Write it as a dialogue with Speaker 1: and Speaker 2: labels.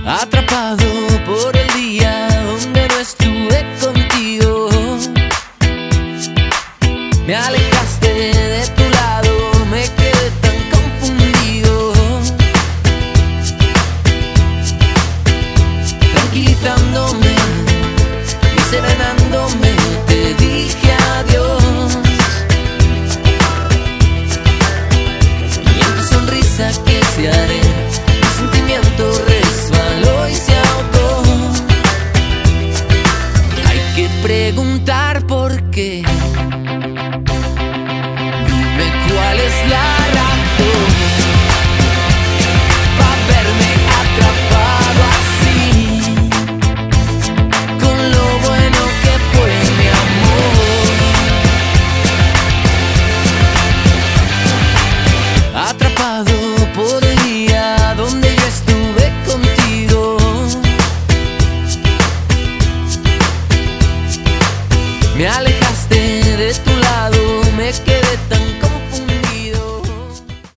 Speaker 1: Atrapado por el día donde no estuve contigo. Me alejaste de tu lado, me quedé tan confundido. Tranquilizándome y serenándome, te dije adiós. Y en tu sonrisa que se haré, mi sentimiento resbaló y se ahogó. Hay que preguntar por qué. Dime cuál es la razón para verme atrapado así, con lo bueno que fue mi amor. Atrapado por el día donde yo estuve contigo. Me alejé